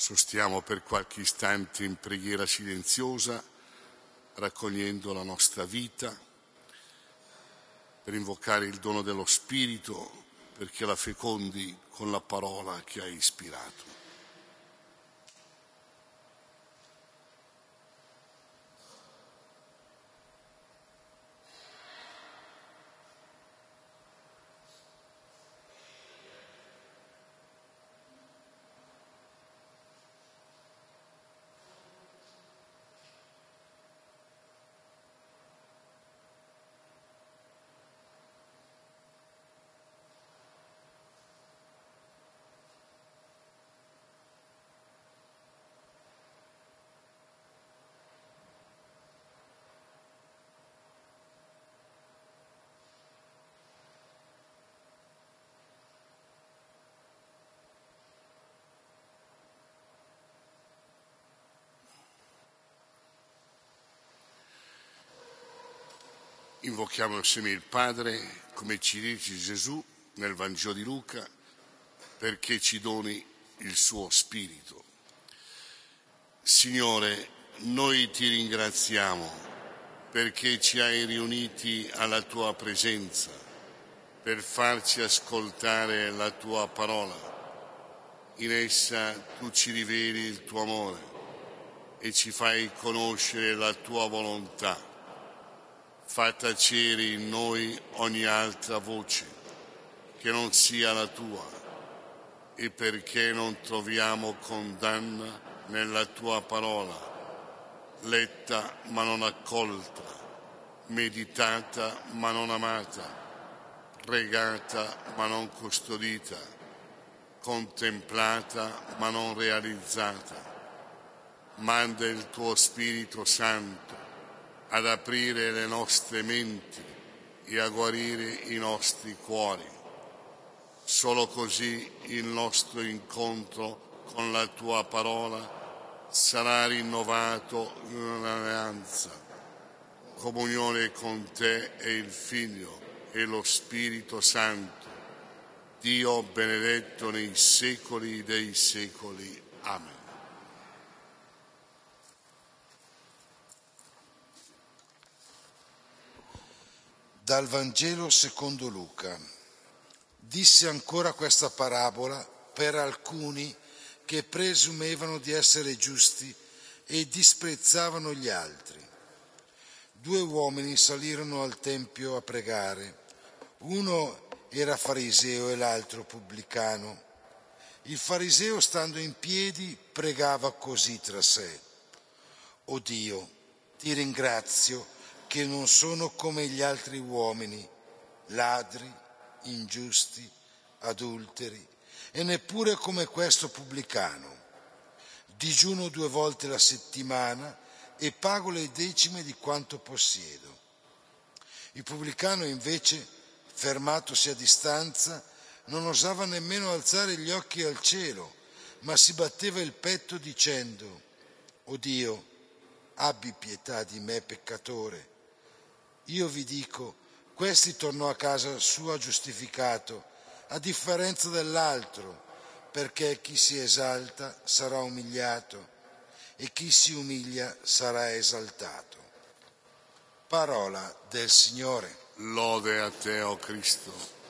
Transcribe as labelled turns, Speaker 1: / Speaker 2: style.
Speaker 1: Sostiamo per qualche istante in preghiera silenziosa, raccogliendo la nostra vita, per invocare il dono dello Spirito, perché la fecondi con la parola che hai ispirato. Invochiamo insieme il Padre, come ci dice Gesù nel Vangelo di Luca, perché ci doni il suo Spirito. Signore, noi ti ringraziamo perché ci hai riuniti alla tua presenza per farci ascoltare la tua parola. In essa tu ci riveli il tuo amore e ci fai conoscere la tua volontà. Fa tacere in noi ogni altra voce che non sia la tua, e perché non troviamo condanna nella tua parola, letta ma non accolta, meditata ma non amata, pregata ma non custodita, contemplata ma non realizzata. Manda il tuo Spirito Santo ad aprire le nostre menti e a guarire i nostri cuori. Solo così il nostro incontro con la tua parola sarà rinnovato in un'alleanza, comunione con te e il Figlio e lo Spirito Santo, Dio benedetto nei secoli dei secoli. Amen.
Speaker 2: Dal Vangelo secondo Luca. Disse ancora questa parabola per alcuni che presumevano di essere giusti e disprezzavano gli altri. 2 uomini salirono al tempio a pregare. Uno era fariseo e l'altro pubblicano. Il fariseo, stando in piedi, pregava così tra sé: «O Dio, ti ringrazio che non sono come gli altri uomini, ladri, ingiusti, adulteri, e neppure come questo pubblicano. Digiuno 2 volte la settimana e pago le decime di quanto possiedo». Il pubblicano invece, fermatosi a distanza, non osava nemmeno alzare gli occhi al cielo, ma si batteva il petto dicendo: «O Dio, abbi pietà di me peccatore». Io vi dico, questi tornò a casa sua giustificato, a differenza dell'altro, perché chi si esalta sarà umiliato e chi si umilia sarà esaltato. Parola del Signore.
Speaker 1: Lode a te, o Cristo.